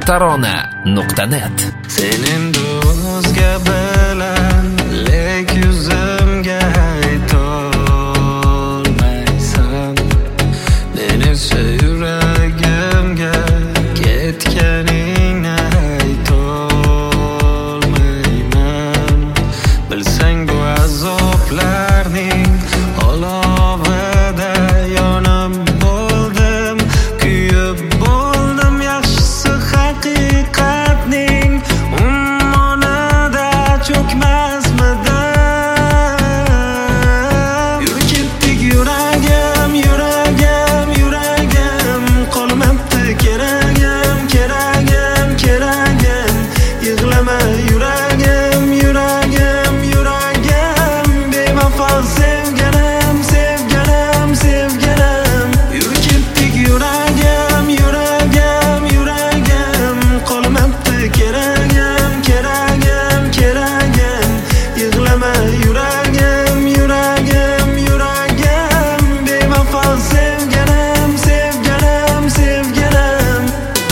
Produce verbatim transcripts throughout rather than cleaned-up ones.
tarona nuqta net. Sen endi o'zga bilan lek yuzimga aytolmaysan. Men esa yuragimga ketganingni aytolmayman. Bilsang bu azoblarning olovida yonib bo'ldim, kuyib bo'ldim. Yaxshisi haqiqatning ummonida cho'kmasmidim. Yurib ketdik yuragim, yuragim, yuragim, qolmabdi keragim, keragim, keragim. Yig'lama yuragim, yuragim, yuragim, bevafo sevganim, sevganim, sevganim. Yurib ketdik yuragim, yuragim, yuragim, qolmabdi keragim, keragim, keragim. Yig'lama yuragim, yuragim, yuragim, bevafo sevganim, sevganim, sevganim.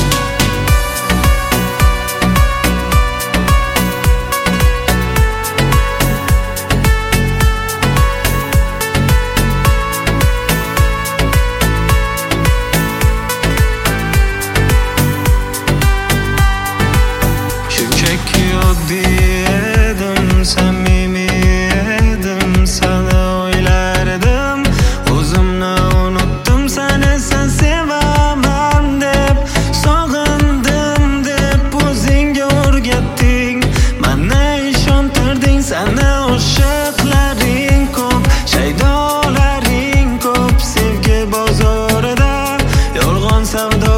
Shunchaki oddiy edim, samimiy edim, seni o'ylardim, o'zimni unutdim. Sen esa sevaman deb, sog'indim deb o'zingga o'rgatding, meni ishontirding. Seni oshiqlaring ko'p, shaydolaring ko'p, sevgi bozorida yolg'on savdo